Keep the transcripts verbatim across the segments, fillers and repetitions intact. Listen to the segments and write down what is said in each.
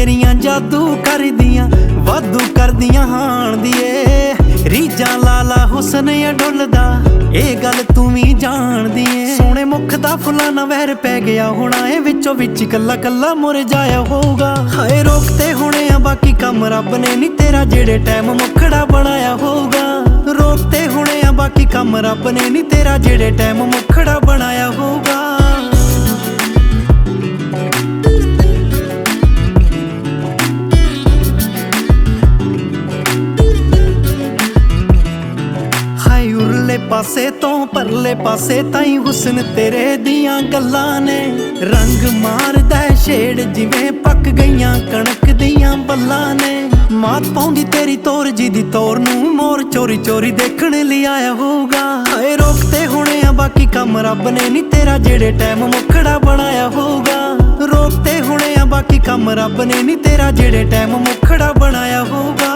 तेरियां जादू कर दियां वादू कर दियां हाण दिए रीजा लाला हुसन डुलदा ए गल तू भी जाणदी ए सोहणे मुख दा फुल्लां ना वैर पै गया होना ए विचों विच कल्ला कल्ला मुरझाया होगा हाय रोकते होने आ बाकी कम रब ने नी तेरा जेड़े टाइम मुखड़ा बनाया होगा रोकते होने आ बाकी कम रब ने नी तेरा जेड़े टाइम मुखड़ा बनाया होगा। उरले पासे तो परले पासे ताई हुसन तेरे दियां गल्लां ने रंग मारदा छेड़ जिवें पक गईयां कणक दियां बल्लां ने मात पाउंदी तेरी तोर जी दी तोर नूं मोर चोरी चोरी देखण लई आया होगा हाय रोकते होने आ बाकी कम रब ने नी तेरा जेड़े टाइम मुखड़ा बनाया होगा रोकते होने आ बाकी कम रब ने नी तेरा जेड़े टाइम मुखड़ा बनाया होगा।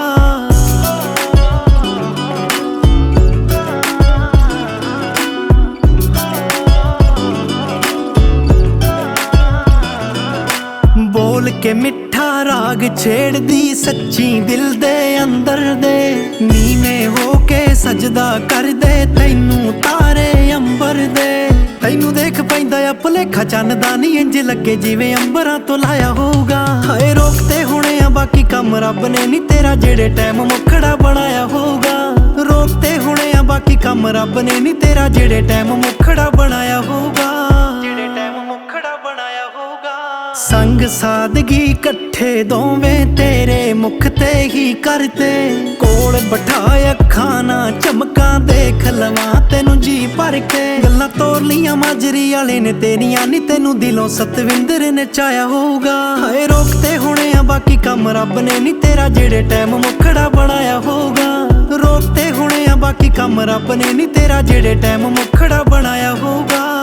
बोल के मिठा राग छेड़ दी सच्ची दिल दे अंदर दे नीवे हो के सजदा कर दे तैनू तारे अंबर दे तैनू देख पैंदा आ भुलेखा चन्नदा नी इंज लगे जिवें अंबरां तो लाया होगा हाय रोकते होने आ बाकी कम रब ने नी तेरा जेड़े टाइम मुखड़ा बनाया होगा रोकते होने आ बाकी कम रब ने नी तेरा जेड़े टाइम मुखड़ा बनाया होगा जेड़े टाइम मुखड़ा बनाया होगा। संग सादगी कट्ठे दोवें तेरे मुख ते ही करते कोल बिठाए अखां ना चमकां देख लवां तेनू जी भर के गल्लां तोर लियां माजरी वाले ने तेरियां नी तेनू दिलों सतविंदर ने चाया होगा हाय रोकते होने आ बाकी कम रब ने नी तेरा जेड़े टाइम मुखड़ा बनाया होगा रोकते होने आ बाकी कम रब ने नी तेरा जेड़े टाइम मुखड़ा बनाया होगा।